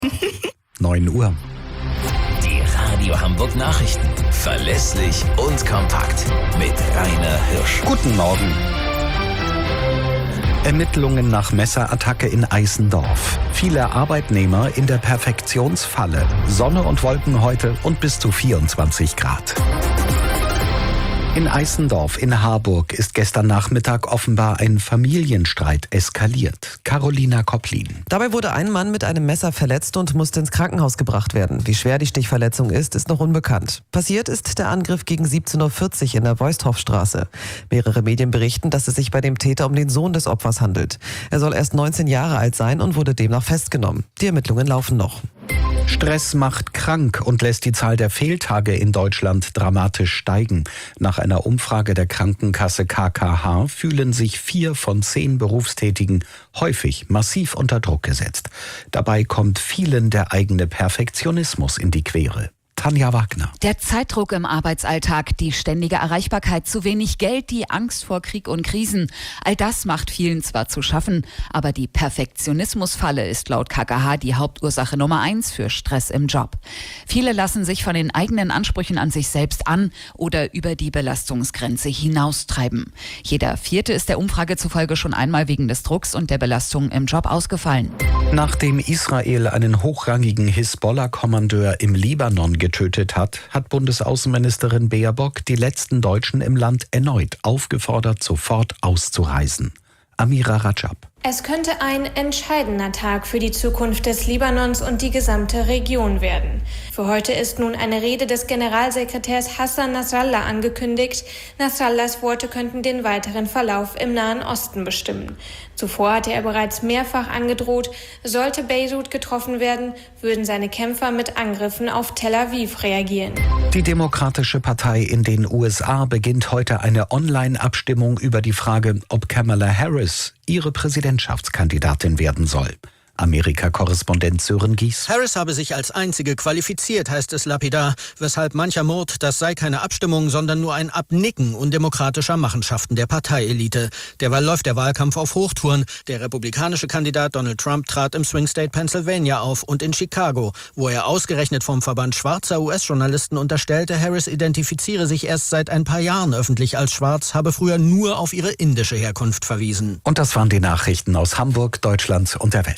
9 Uhr. Die Radio Hamburg Nachrichten. Verlässlich und kompakt. Mit Rainer Hirsch. Guten Morgen. Ermittlungen nach Messerattacke in Eisendorf. Viele Arbeitnehmer in der Perfektionsfalle. Sonne und Wolken heute und bis zu 24 Grad. In Eisendorf in Harburg ist gestern Nachmittag offenbar ein Familienstreit eskaliert. Carolina Kopplin. Dabei wurde ein Mann mit einem Messer verletzt und musste ins Krankenhaus gebracht werden. Wie schwer die Stichverletzung ist noch unbekannt. Passiert ist der Angriff gegen 17.40 Uhr in der Voistorfstraße. Mehrere Medien berichten, dass es sich bei dem Täter um den Sohn des Opfers handelt. Er soll erst 19 Jahre alt sein und wurde demnach festgenommen. Die Ermittlungen laufen noch. Stress macht krank und lässt die Zahl der Fehltage in Deutschland dramatisch steigen. Nach einer Umfrage der Krankenkasse KKH fühlen sich 4 von 10 Berufstätigen häufig massiv unter Druck gesetzt. Dabei kommt vielen der eigene Perfektionismus in die Quere. Tanja Wagner. Der Zeitdruck im Arbeitsalltag, die ständige Erreichbarkeit, zu wenig Geld, die Angst vor Krieg und Krisen. All das macht vielen zwar zu schaffen, aber die Perfektionismusfalle ist laut KKH die Hauptursache Nummer 1 für Stress im Job. Viele lassen sich von den eigenen Ansprüchen an sich selbst an oder über die Belastungsgrenze hinaustreiben. Jeder Vierte ist der Umfrage zufolge schon einmal wegen des Drucks und der Belastung im Job ausgefallen. Nachdem Israel einen hochrangigen Hisbollah-Kommandeur im Libanon getötet hat, hat Bundesaußenministerin Baerbock die letzten Deutschen im Land erneut aufgefordert, sofort auszureisen. Amira Rajab. Es könnte ein entscheidender Tag für die Zukunft des Libanons und die gesamte Region werden. Für heute ist nun eine Rede des Generalsekretärs Hassan Nasrallah angekündigt. Nasrallahs Worte könnten den weiteren Verlauf im Nahen Osten bestimmen. Zuvor hatte er bereits mehrfach angedroht, sollte Beirut getroffen werden, würden seine Kämpfer mit Angriffen auf Tel Aviv reagieren. Die Demokratische Partei in den USA beginnt heute eine Online-Abstimmung über die Frage, ob Kamala Harris ihre Präsidentschaftskandidatin werden soll. Amerika-Korrespondent Sören Gies. Harris habe sich als einzige qualifiziert, heißt es lapidar, weshalb mancher murrt, das sei keine Abstimmung, sondern nur ein Abnicken undemokratischer Machenschaften der Parteielite. Derweil läuft der Wahlkampf auf Hochtouren. Der republikanische Kandidat Donald Trump trat im Swing State Pennsylvania auf und in Chicago, wo er ausgerechnet vom Verband schwarzer US-Journalisten unterstellte, Harris identifiziere sich erst seit ein paar Jahren öffentlich als schwarz, habe früher nur auf ihre indische Herkunft verwiesen. Und das waren die Nachrichten aus Hamburg, Deutschland und der Welt.